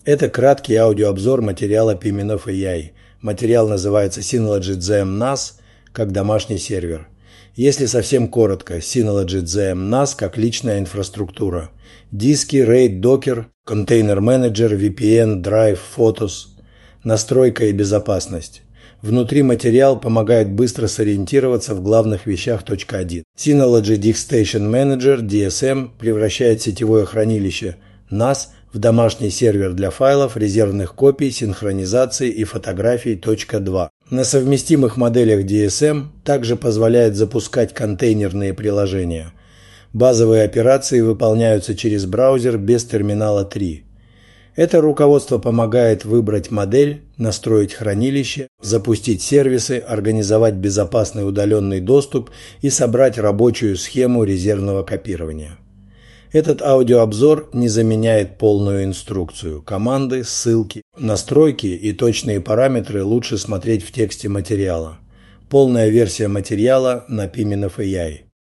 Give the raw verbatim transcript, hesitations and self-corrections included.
Это краткий аудиообзор материала Pimenov эй ай. Материал называется Synology джи эм нас как домашний сервер. Если совсем коротко, Synology джи эм нас как личная инфраструктура. Диски, RAID, Docker, контейнер-менеджер, ви пи эн, Drive, Photos, настройка и безопасность. Внутри материал помогает быстро сориентироваться в главных вещах точка один. Synology Disk Station Manager, ди эс эм, превращает сетевое хранилище нас в домашний сервер для файлов, резервных копий, синхронизации и фотографий точка два. На совместимых моделях ди эс эм также позволяет запускать контейнерные приложения. Базовые операции выполняются через браузер без терминала три. Это руководство помогает выбрать модель, настроить хранилище, запустить сервисы, организовать безопасный удаленный доступ и собрать рабочую схему резервного копирования. Этот аудиообзор не заменяет полную инструкцию. Команды, ссылки, настройки и точные параметры лучше смотреть в тексте материала. Полная версия материала на Pimenov эй ай.